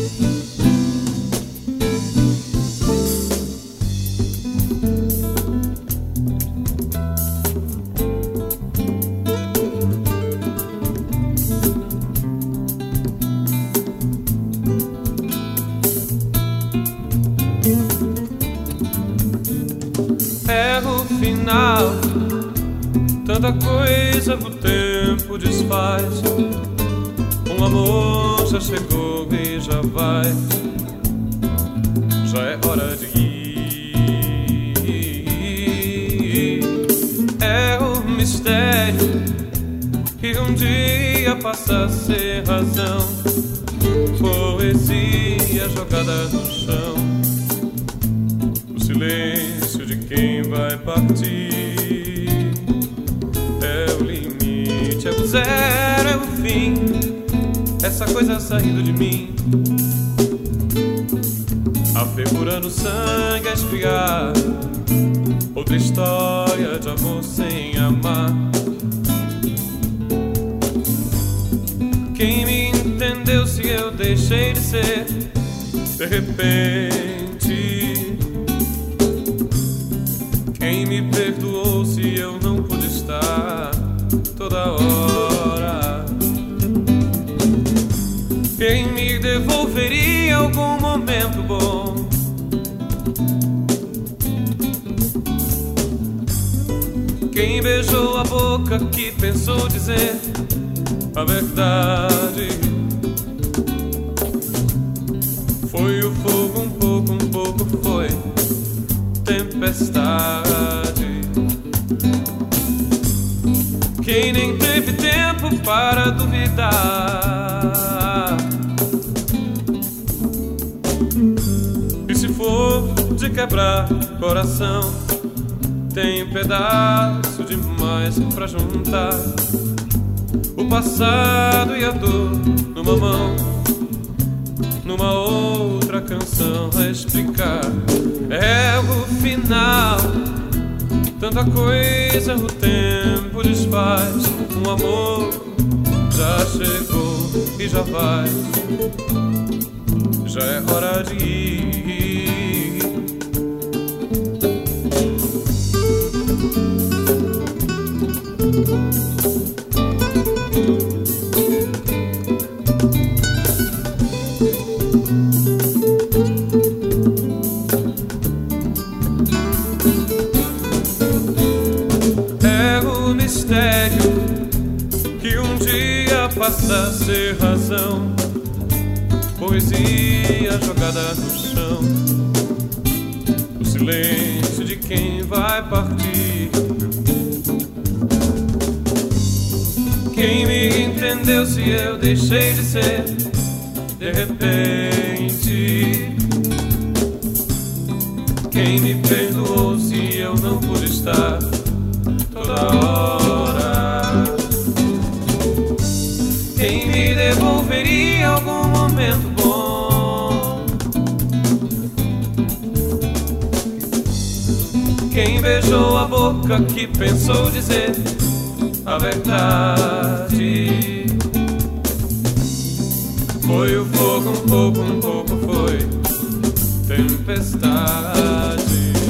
Final, tanta coisa o tempo desfaz. Um amor já chegou e já vai. Já é hora de ir. É o mistério que um dia passa a ser razão. Poesia jogada no chão. O silêncio de quem vai partir. É o limite, é o zero, é o fim. Essa coisa saindo de mim. A fervura no sangue a esfriar. Outra história de amor sem amar. Quem me entendeu se eu deixei de ser? De repente. Quem me perdoou se eu não pude estar toda hora? Quem me devolveria algum momento bom? Quem beijou a boca que pensou dizer a verdade? Foi o fogo um pouco foi tempestade. Quem nem teve tempo para duvidar. E se for de quebrar coração, tem pedaço demais pra juntar. O passado e a dor numa mão, numa outra canção a explicar. É o final, tanta coisa o tempo desfaz. Um amor já chegou e já vai. Já é hora de ir. Que um dia passa a ser razão. Poesia jogada no chão. O silêncio de quem vai partir. Quem me entendeu se eu deixei de ser? De repente. Quem me perdoou se eu não pude estar toda hora? Quem me devolveria algum momento bom? Quem beijou a boca que pensou dizer a verdade? Foi o fogo um pouco foi tempestade.